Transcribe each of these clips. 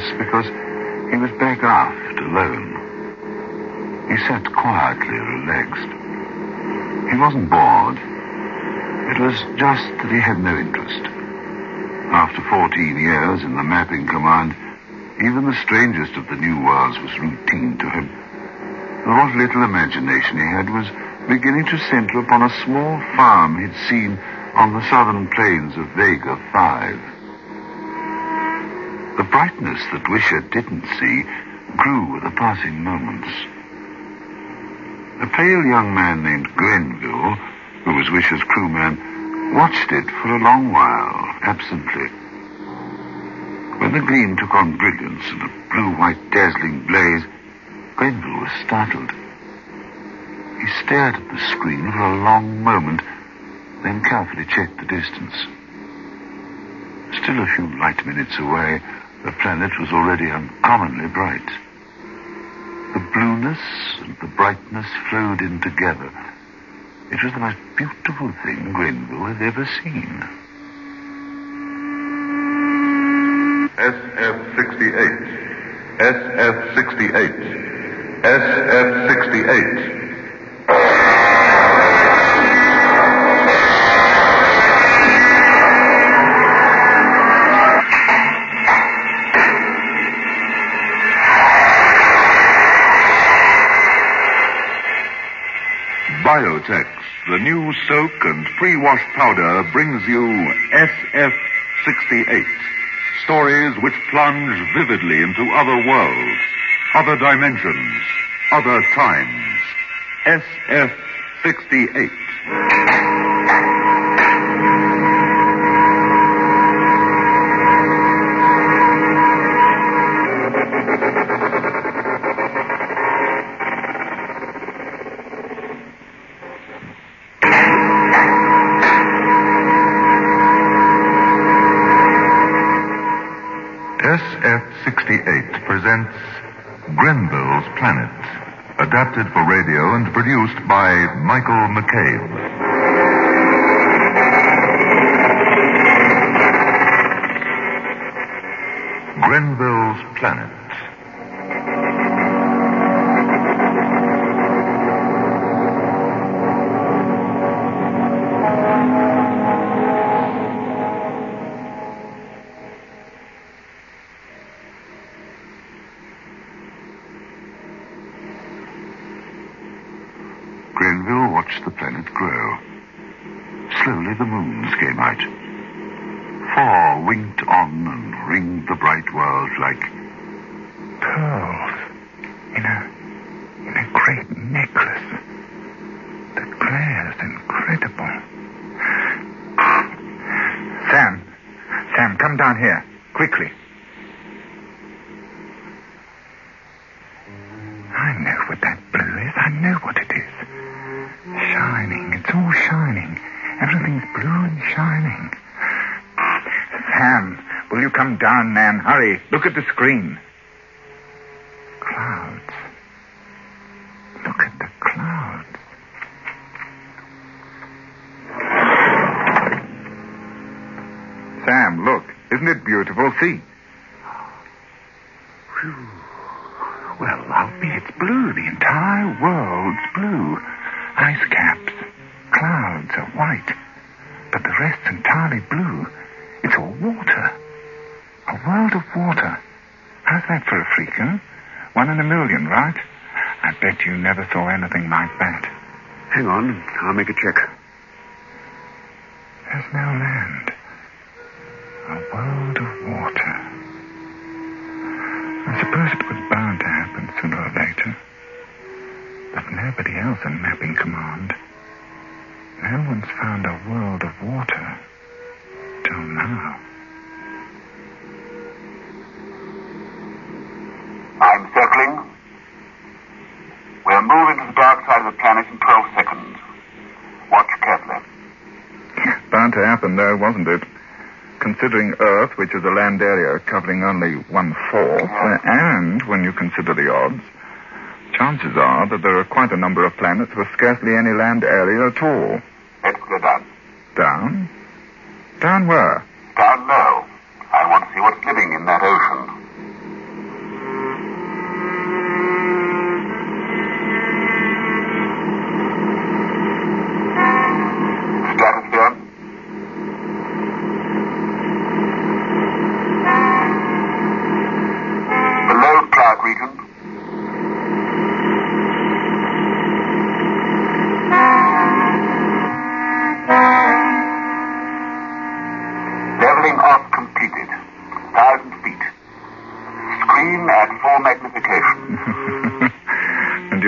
because he was back aft alone. He sat quietly, relaxed. He wasn't bored. It was just that he had no interest. After 14 years in the mapping command, even the strangest of the new worlds was routine to him. And what little imagination he had was beginning to center upon a small farm he'd seen on the southern plains of Vega 5. The brightness that Wisher didn't see grew with the passing moments. A pale young man named Grenville, who was Wisher's crewman, watched it for a long while, absently. When the gleam took on brilliance and a blue-white dazzling blaze, Grenville was startled. He stared at the screen for a long moment, then carefully checked the distance. Still a few light minutes away, the planet was already uncommonly bright. The blueness and the brightness flowed in together. It was the most beautiful thing Grenville had ever seen. SF-68. SF-68. SF-68. Biotex, the new soak and pre-wash powder, brings you SF-68. Stories which plunge vividly into other worlds, other dimensions, other times. SF-68. SF-68 presents Grenville's Planet, adapted for radio and produced by Michael McCabe. Grenville's Planet. Grenville watched the planet grow. Slowly the moons came out. 4 winked on and ringed the bright world like pearls in a great necklace that glares incredible. Sam, come down here, quickly. I know what that blue is. I know what it is. Shining. It's all shining. Everything's blue and shining. Sam, will you come down, man? Hurry. Look at the screen. Clouds. Look at the clouds. Sam, look. Isn't it beautiful? See. Whew. Well, I'll be it's blue. The entire world's blue. Ice caps. Clouds are white. But the rest's entirely blue. It's all water. A world of water. How's that for a freak, huh? 1 in a million, right? I bet you never saw anything like that. Hang on, I'll make a check. There's no land. A world of water. I suppose it was bound to happen sooner or later. But nobody else in Mapping Command. No one's found a world of water till now. I'm circling. We'll move into the dark side of the planet in 12 seconds. Watch carefully. Bound to happen, though, wasn't it? Considering Earth, which is a land area covering only 1/4, and when you consider the odds, chances are that there are quite a number of planets with scarcely any land area at all. Let's go down. Down? Down where? Down low. I want to see what's living in that ocean.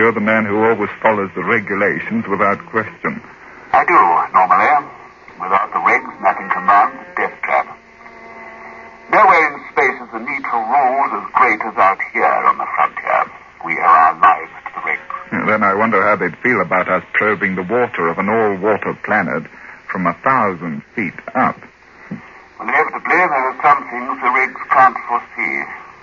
you're the man who always follows the regulations without question. I do, normally. Without the regs, nothing commands a death trap. Nowhere in space is the need for rules as great as out here on the frontier. We owe our lives to the regs. Then I wonder how they'd feel about us probing the water of an all-water planet from 1,000 feet up. Well, inevitably, there are some things the regs can't foresee.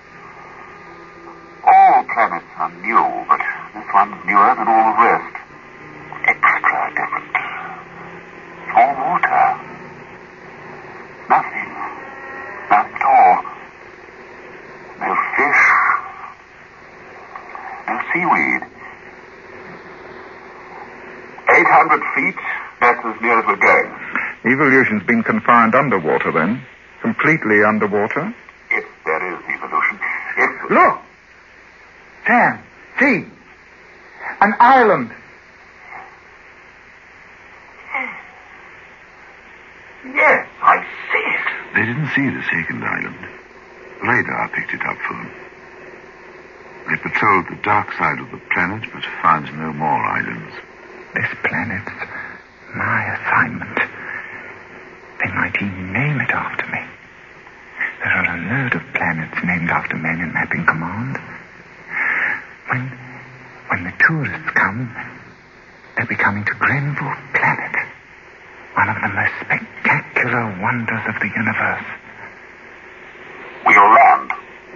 All planets are new, but this one's newer than all the rest. Extra different. All water. Nothing. Nothing at all. No fish. No seaweed. 800 feet, that's as near as we're going. Evolution's been confined underwater, then? Completely underwater? If there is evolution. If... Look! Sam, see! An island! Yes, I see it. They didn't see the second island. Radar picked it up for them. They patrolled the dark side of the planet, but found no more islands. This planet's my assignment. They might even name it after me. There are a load of planets named after men in Mapping Command. When the tourists come, they'll be coming to Grenville Planet, one of the most spectacular wonders of the universe. We'll land.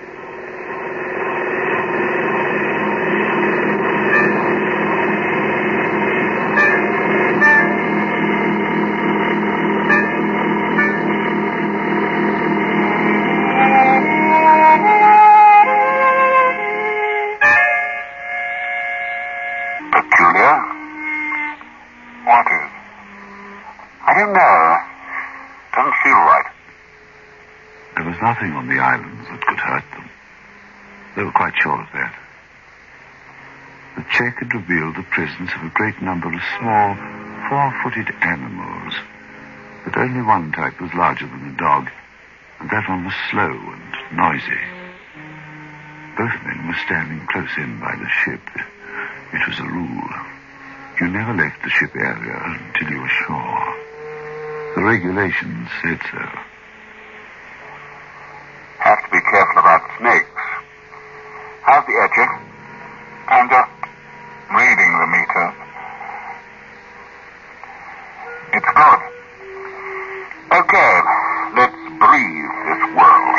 Nothing on the islands that could hurt them. They were quite sure of that. The check had revealed the presence of a great number of small, four-footed animals, but only one type was larger than a dog, and that one was slow and noisy. Both men were standing close in by the ship. It was a rule. You never left the ship area until you were sure. The regulations said so. Have to be careful about snakes. How's the etching? I'm just reading the meter. It's good. Okay, let's breathe this world.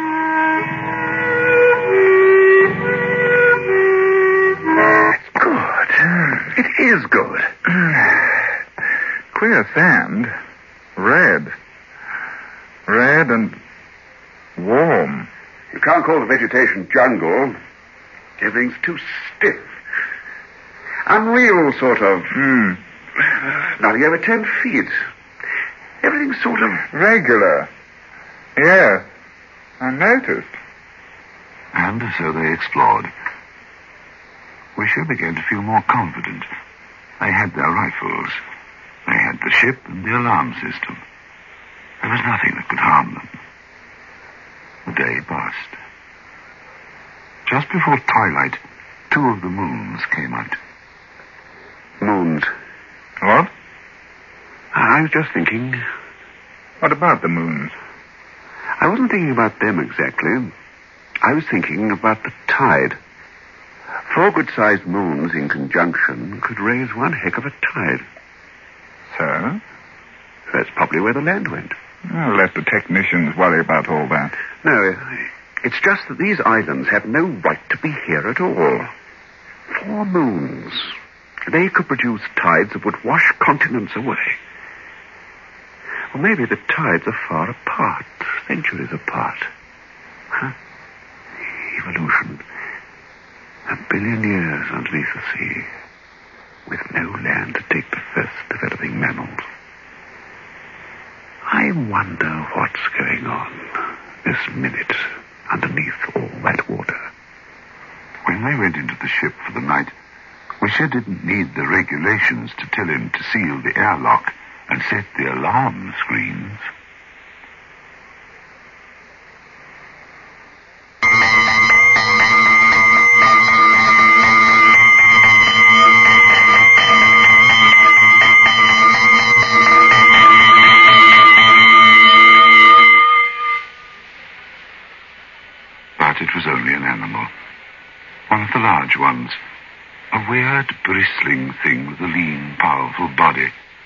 It's good. It is good. Queer sand. Red. Red and warm. You can't call the vegetation jungle. Everything's too stiff. Unreal, sort of. Nothing over 10 feet. Everything's sort of... regular. Yes, I noticed. And so they explored. Wisher began to feel more confident. They had their rifles. They had the ship and the alarm system. There was nothing that could harm them. The day passed. Just before twilight, 2 of the moons came out. Moons. What? I was just thinking... What about the moons? I wasn't thinking about them exactly. I was thinking about the tide. 4 good-sized moons in conjunction could raise one heck of a tide. So? That's probably where the land went. I'll let the technicians worry about all that. No, it's just that these islands have no right to be here at all. 4 moons. They could produce tides that would wash continents away. Or maybe the tides are far apart, centuries apart. Huh? Evolution. 1 billion years underneath the sea, with no land to take the first developing mammals. I wonder what's going on this minute underneath all that water. When they went into the ship for the night, Wisher didn't need the regulations to tell him to seal the airlock and set the alarm screens. ones. A weird, bristling thing with a lean, powerful body.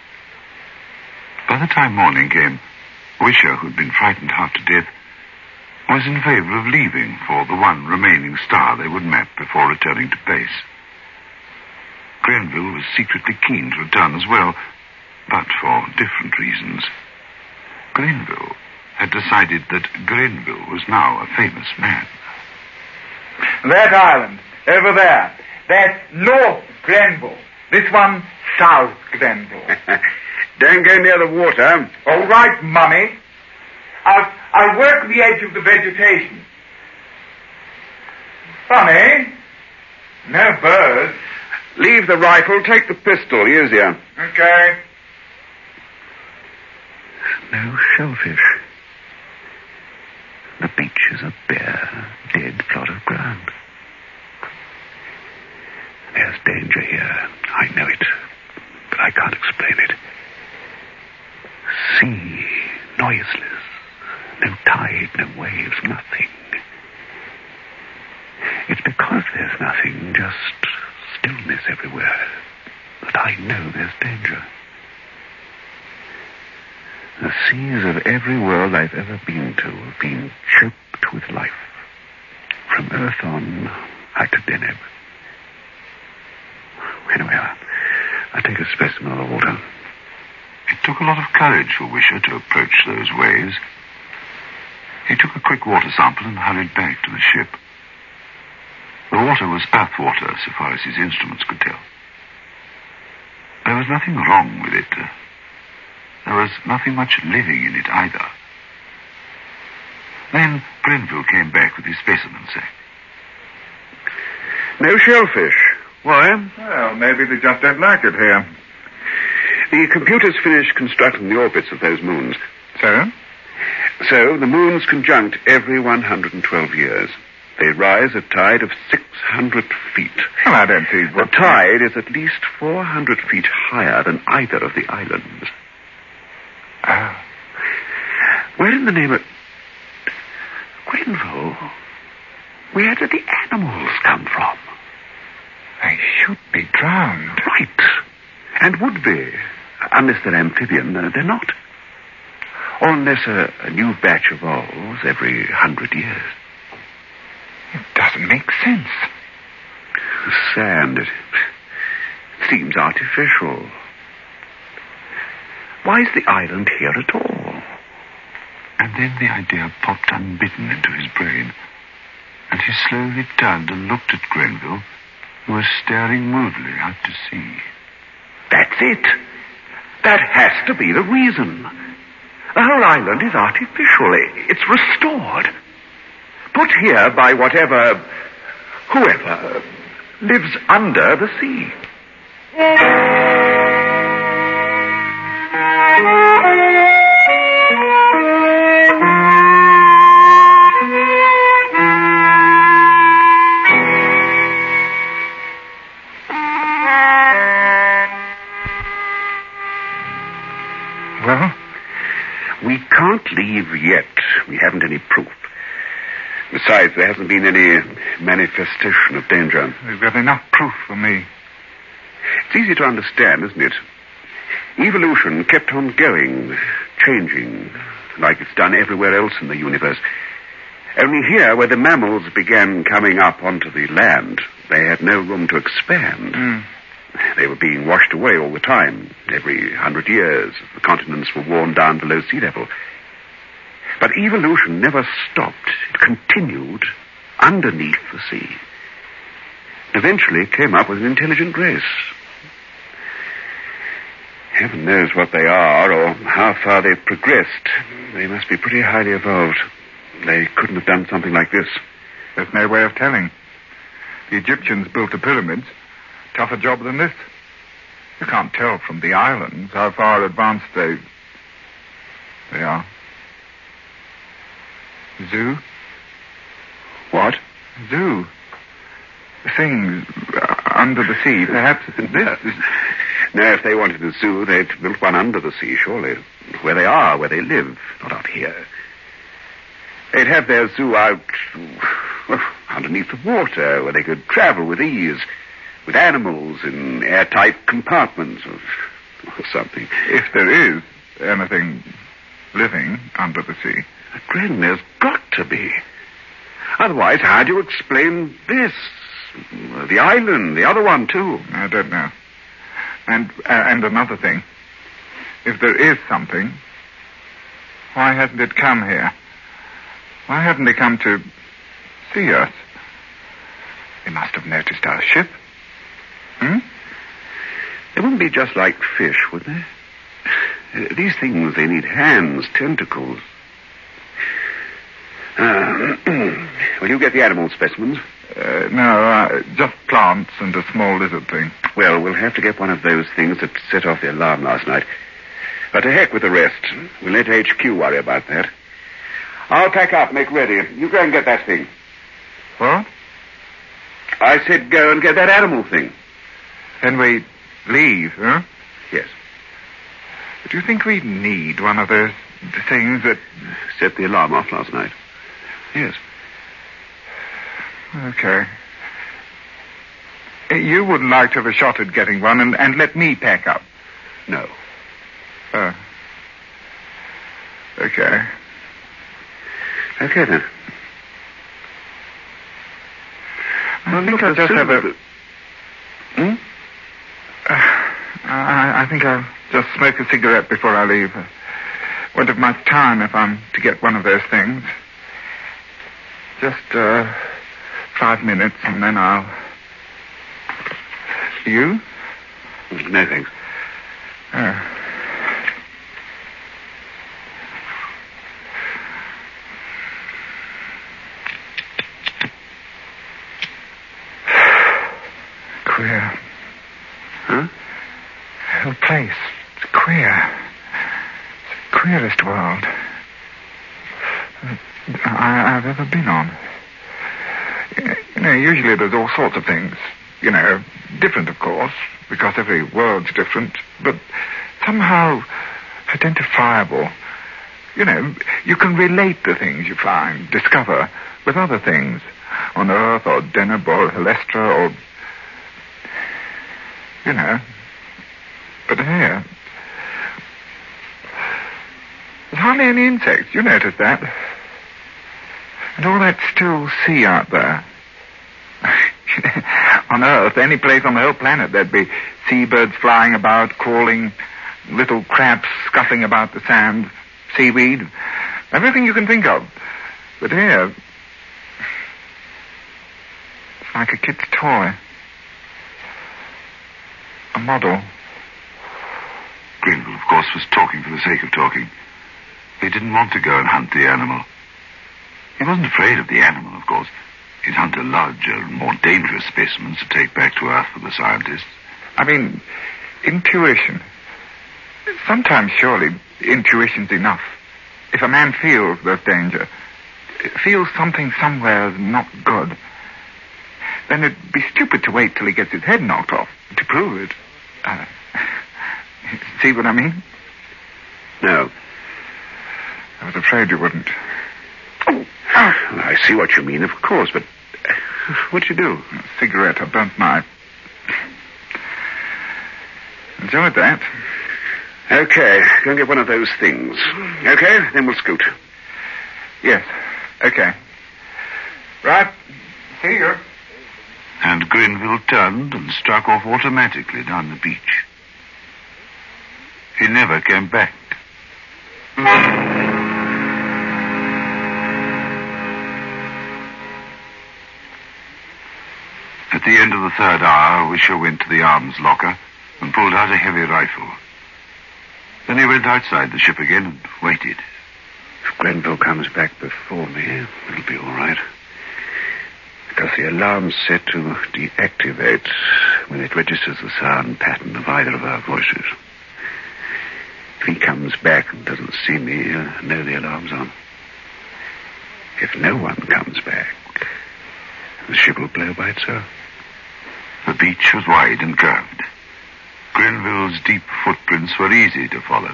By the time morning came, Wisher, who'd been frightened half to death, was in favor of leaving for the one remaining star they would map before returning to base. Grenville was secretly keen to return as well, but for different reasons. Grenville had decided that Grenville was now a famous man. That island, over there, that's North Grenville. This one, South Grenville. Don't go near the water. All right, Mummy. I'll work the edge of the vegetation. Funny. No birds. Leave the rifle, take the pistol, easier. Okay. No shellfish. The beach is a bare, dead plot of ground. There's danger here. I know it, but I can't explain it. Sea, noiseless. No tide, no waves, nothing. It's because there's nothing, just stillness everywhere, that I know there's danger. The seas of every world I've ever been to have been choked with life. From Earth on, I to Deneb. Anyway, I'll take a specimen of the water. It took a lot of courage for Wisher to approach those waves. He took a quick water sample and hurried back to the ship. The water was earth water, so far as his instruments could tell. There was nothing wrong with it. There was nothing much living in it either. Then Grenville came back with his specimen sack. No shellfish. Why? Well, maybe they just don't like it here. The computers finished constructing the orbits of those moons. So? So the moons conjunct every 112 years. They rise at tide of 600 feet. Well, I don't see The tide is at least 400 feet higher than either of the islands. Oh. Where in the name of... Grenville? Where did the animals come from? They should be drowned. Right. And would be. Unless they're amphibian, they're not. Or unless a new batch evolves every 100 years. It doesn't make sense. The sand, it seems artificial. Why is the island here at all? And then the idea popped unbidden into his brain, and he slowly turned and looked at Grenville, who was staring moodily out to sea. That's it. That has to be the reason. The whole island is artificial. It's restored. Put here by whoever lives under the sea. Well? We can't leave yet. We haven't any proof. Besides, there hasn't been any manifestation of danger. We've got enough proof for me. It's easy to understand, isn't it? Evolution kept on going, changing, like it's done everywhere else in the universe. Only here, where the mammals began coming up onto the land, they had no room to expand. They were being washed away all the time, every 100 years, as the continents were worn down below sea level. But evolution never stopped. It continued underneath the sea. Eventually it came up with an intelligent race. Heaven knows what they are or how far they've progressed. They must be pretty highly evolved. They couldn't have done something like this. There's no way of telling. The Egyptians built the pyramids. Tougher job than this. You can't tell from the islands how far advanced they are. Zoo? What? Zoo. Things under the sea, perhaps. This is... No, if they wanted a zoo, they'd built one under the sea, surely. Where they are, where they live, not out here. They'd have their zoo out underneath the water, where they could travel with ease, with animals in airtight compartments or something. If there is anything living under the sea. Gren, there's got to be. Otherwise, how do you explain this? The island, the other one, too. I don't know. And another thing. If there is something, why hasn't it come here? Why hasn't it come to see us? They must have noticed our ship. They wouldn't be just like fish, would they? These things, they need hands, tentacles. Will you get the animal specimens? No, just plants and a small lizard thing. Well, we'll have to get one of those things that set off the alarm last night. But to heck with the rest. We'll let HQ worry about that. I'll pack up, make ready. You go and get that thing. What? I said go and get that animal thing. Then we leave, huh? Yes. Do you think we need one of those things that set the alarm off last night? Yes. Okay. You wouldn't like to have a shot at getting one and let me pack up? No. Okay. Okay, then. I think I'll just have a... I think I'll just smoke a cigarette before I leave. Won't have much time if I'm to get one of those things. Just 5 minutes and then I'll... You? No, thanks. Queer. Huh? The whole place. It's queer. It's the queerest world I've ever been on. You know, usually there's all sorts of things. You know, different, of course, because every world's different, but somehow identifiable. You know, you can relate the things you find, discover, with other things, on Earth or Deneb or Helestra or... You know. But here... There's hardly any insects. You noticed that. And all that still sea out there. On Earth, any place on the whole planet, there'd be seabirds flying about, calling, little crabs scuffing about the sand, seaweed, everything you can think of. But here, it's like a kid's toy. A model. Grenville, of course, was talking for the sake of talking. He didn't want to go and hunt the animal. He wasn't afraid of the animal, of course. He'd hunt a larger, more dangerous specimens to take back to Earth for the scientists. I mean, intuition. Sometimes, surely, intuition's enough. If a man feels there's danger, feels something somewhere is not good, then it'd be stupid to wait till he gets his head knocked off to prove it. See what I mean? No. I was afraid you wouldn't. Oh, I see what you mean, of course, but what'd you do? A cigarette, I burnt my... Enjoyed that. Okay, go and get one of those things. Okay, then we'll scoot. Yes, okay. Right, see you. And Grenville turned and struck off automatically down the beach. He never came back. At the end of the third hour, Wisher went to the arms locker and pulled out a heavy rifle. Then he went outside the ship again and waited. If Grenville comes back before me, it'll be all right. Because the alarm's set to deactivate when it registers the sound pattern of either of our voices. If he comes back and doesn't see me, he'll know the alarm's on. If no one comes back, the ship will blow by itself. The beach was wide and curved. Grenville's deep footprints were easy to follow.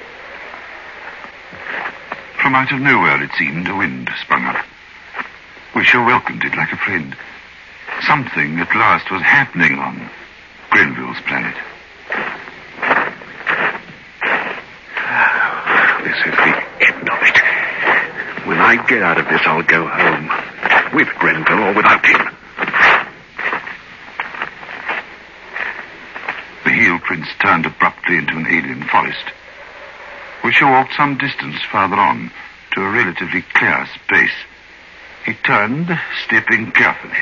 From out of nowhere, it seemed, a wind sprung up. Wisher welcomed it like a friend. Something at last was happening on Grenville's planet. This is the end of it. When I get out of this, I'll go home. With Grenville or without him. The heel prince turned abruptly into an alien forest. Wisher walked some distance farther on to a relatively clear space. He turned, stepping carefully.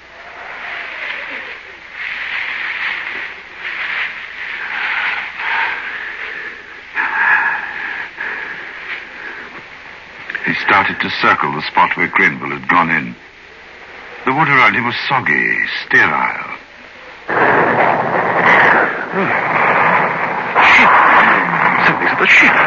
He started to circle the spot where Grenville had gone in. The wood around him was soggy, sterile. Something's at the ship.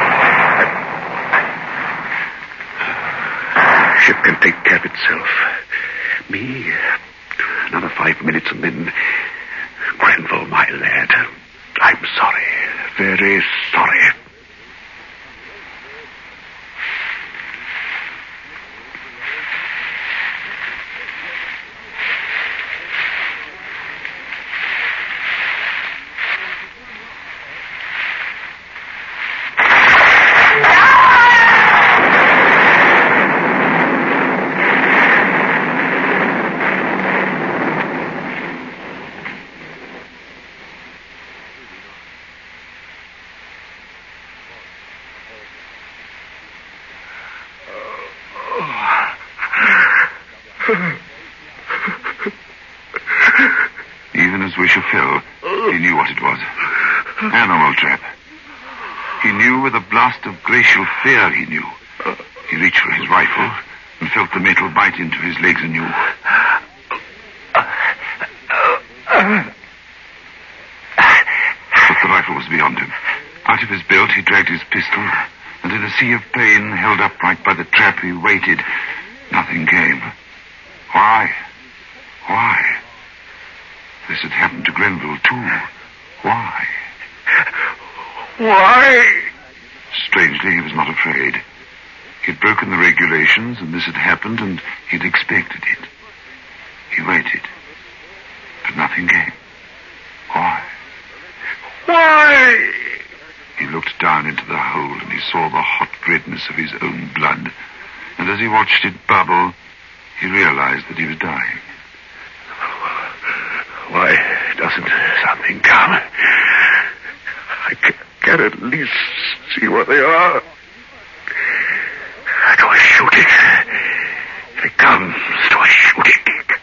Ship can take care of itself. Me, another 5 minutes and then... Grenville, my lad, I'm sorry. Very sorry. Even as Wisher fell, he knew what it was. Animal trap. He knew with a blast of glacial fear he knew. He reached for his rifle and felt the metal bite into his legs anew. But the rifle was beyond him. Out of his belt he dragged his pistol, and in a sea of pain, held upright by the trap, he waited. Nothing came. Why? Why? This had happened to Grenville, too. Why? Why? Strangely, he was not afraid. He'd broken the regulations, and this had happened, and he'd expected it. He waited. But nothing came. Why? Why? He looked down into the hole, and he saw the hot redness of his own blood. And as he watched it bubble, he realized that he was dying. Why doesn't something come? I can at least see where they are. Do I shoot it? If it comes, do I shoot it?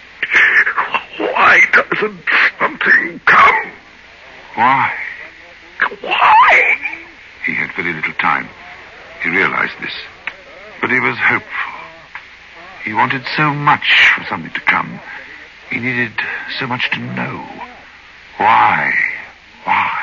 Why doesn't something come? Why? Why? He had very little time. He realized this. But he was hopeful. He wanted so much for something to come. He needed so much to know. Why? Why?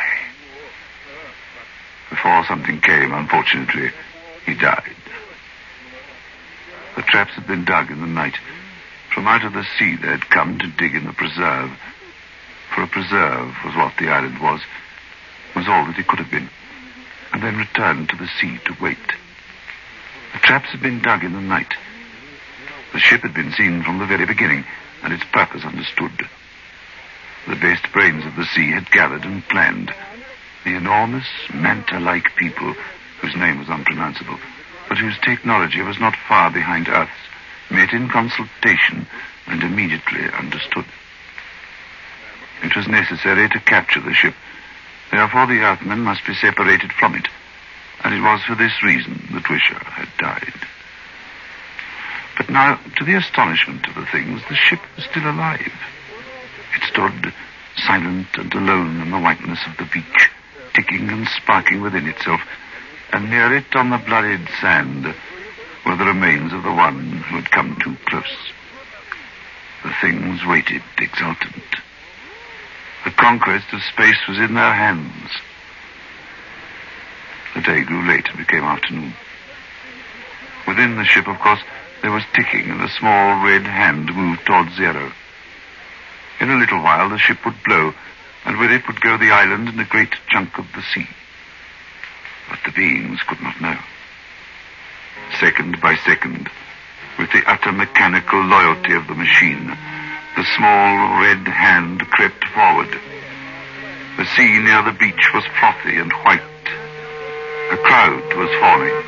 Before something came, unfortunately, he died. The traps had been dug in the night. From out of the sea they had come to dig in the preserve. For a preserve was what the island was all that it could have been, and then returned to the sea to wait. The traps had been dug in the night. The ship had been seen from the very beginning, and its purpose understood. The best brains of the sea had gathered and planned. The enormous, manta-like people, whose name was unpronounceable, but whose technology was not far behind Earth's, met in consultation and immediately understood. It was necessary to capture the ship. Therefore, the Earthmen must be separated from it, and it was for this reason that Wisher had died. But now, to the astonishment of the things, the ship was still alive. It stood silent and alone in the whiteness of the beach, ticking and sparking within itself, and near it on the bloodied sand were the remains of the one who had come too close. The things waited exultant. The conquest of space was in their hands. The day grew late and became afternoon. Within the ship, of course, there was ticking, and a small red hand moved towards zero. In a little while, the ship would blow, and with it would go the island and a great chunk of the sea. But the beings could not know. Second by second, with the utter mechanical loyalty of the machine, the small red hand crept forward. The sea near the beach was frothy and white. A cloud was forming.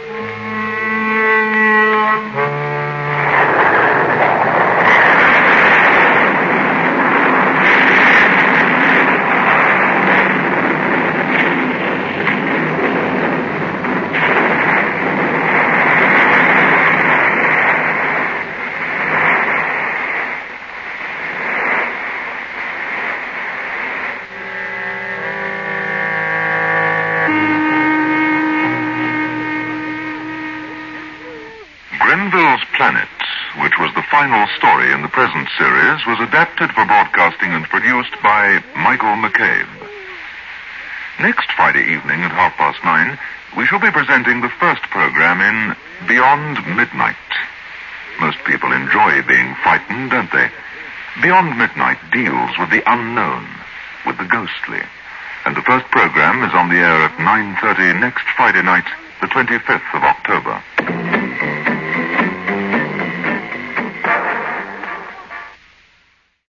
Grenville's Planet, which was the final story in the present series, was adapted for broadcasting and produced by Michael McCabe. Next Friday evening at 9:30, we shall be presenting the first program in Beyond Midnight. Most people enjoy being frightened, don't they? Beyond Midnight deals with the unknown, with the ghostly. And the first program is on the air at 9:30 next Friday night, the 25th of October.